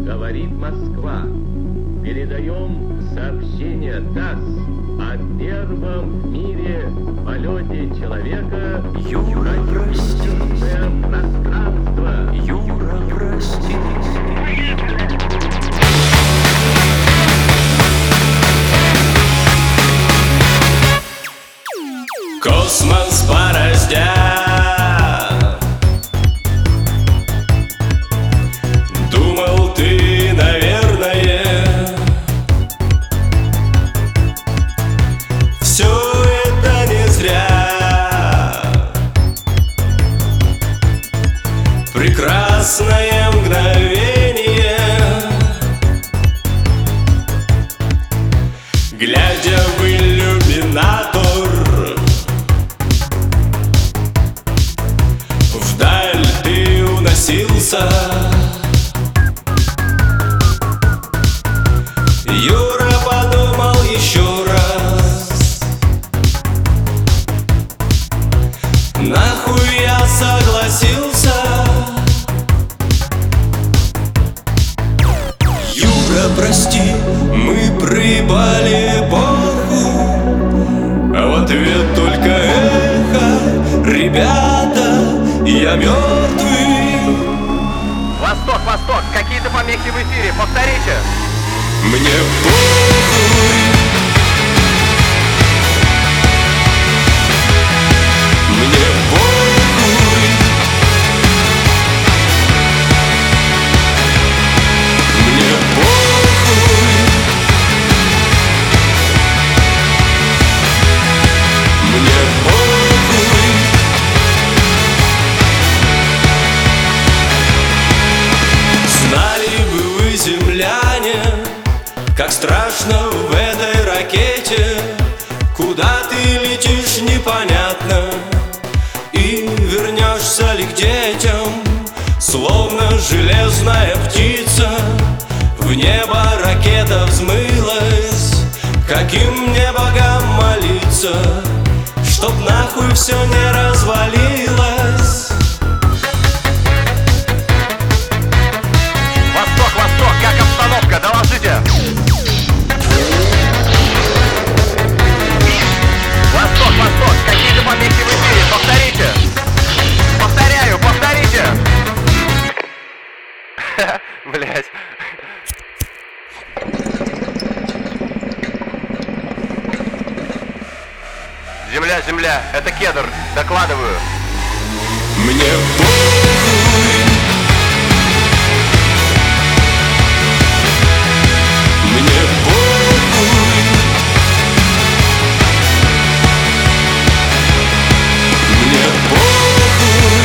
Говорит Москва. Передаем сообщение ТАСС о первом в мире полете человека в радиоэлектронное пространство. Юра, прости. Космос бороздя, думал ты, наверное, все это не зря. Прекрасное мгновение, глядя в иллюминатор, вдаль ты уносился. Юра подумал еще раз: нахуй я согласился. Юра, прости, мы проебали эпоху, а в ответ только эхо: ребята, я мертвый. Восток, Восток, какие-то помехи в эфире, повторите. Мне похуй. Мне похуй. Мне похуй. Мне похуй. Знали бы вы, земляне, как страшно в этой ракете. Куда ты летишь, непонятно, и вернешься ли к детям. Словно железная птица, в небо ракета взмылась. Каким мне богам молиться, чтоб нахуй все не развалилось? Восток, Восток, как обстановка, доложите. Восток, Восток, какие-то помехи в эфире, повторите. Повторяю, повторите. Блять. Земля, земля, это Кедр, докладываю. Мне похуй. Мне похуй. Мне похуй.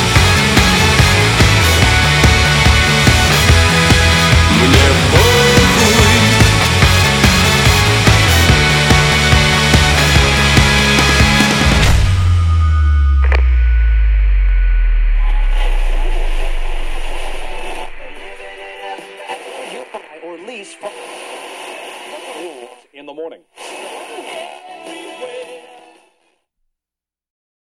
Мне похуй. Or lease in the morning.